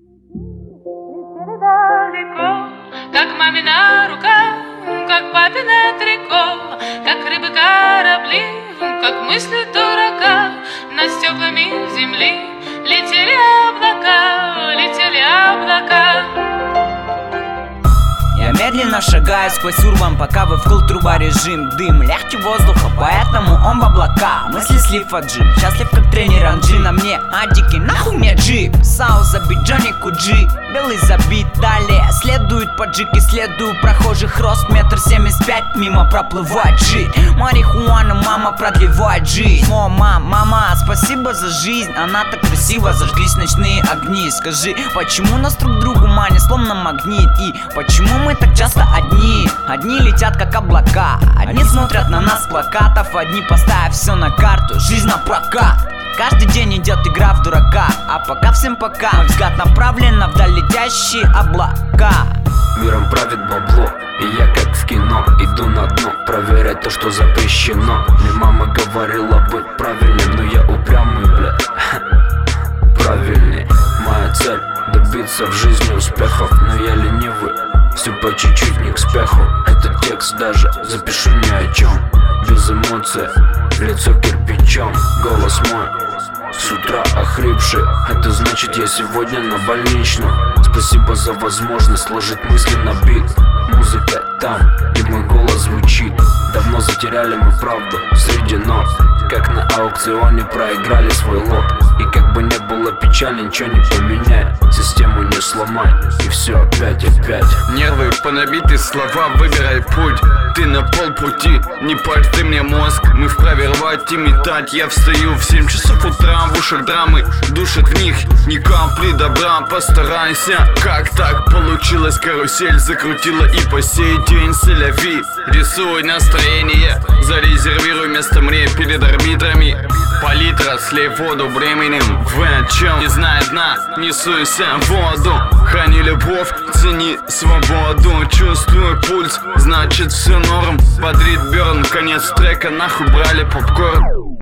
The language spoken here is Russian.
Далеко, как мамина рука, как папина трико, как рыбы корабли, как мысли дурака. Над стеклами земли летели облака, летели облака. Я медленно шагаю сквозь урбан, пока вы вкл труба режим. Дым, легче воздуха, поэтому он в облака. Мысли слив от джим, счастлив как тренер Анджи. На мне адики, нахуй мне джип. Сау забит Джонни Куджи, белый забит. Далее следует поджиг, исследую прохожих. Рост 1,75 м, мимо проплывает джи. Марихуана, мама продлевает жизнь. О, мама, спасибо за жизнь, она так красиво. Зажглись ночные огни. Скажи, почему нас друг другу манит, словно магнит? И почему мы так часто одни? Одни летят как облака, одни смотрят на нас с плакатов, одни поставив все на карту, жизнь на прокат. Каждый день идет игра в дурака, а пока всем пока. Мой взгляд направлен на вдаль летящие облака. Миром правит бабло, и я как в кино иду на дно, проверять то, что запрещено. Мне мама говорила быть правильным, но я упрямый, бля. Правильней. Моя цель добиться в жизни успехов, но я ленивый. Все по чуть-чуть, не к спеху. Этот текст даже запишу ни о чем. Без эмоций, лицо кирпичом. Голос мой с утра охрипший. Это значит, я сегодня на больничном. Спасибо за возможность сложить мысли на бит. Музыка там, и мой голос звучит. Давно затеряли мы правду среди нот, как на аукционе проиграли свой лот. И как бы не было печали, ничего не поменяй, систему не сломай, и все опять. Нервы понабиты, слова, выбирай путь. Ты на полпути, не парь ты мне мозг. Мы вправе рвать и метать. Я встаю в 7 часов утра, в ушах драмы душит в них ни капли добра. Постарайся, как так получилось? Карусель закрутила и по сей день селяви. Рисуй настроение, зарезервируй место мне перед арбитрами. Палитра, слей воду временем. В чем не знает дна, не суйся в воду. Храни любовь, цени свободу. Чувствую пульс, значит все норм. Подрит Бёрн, конец трека, нахуй брали попкорн.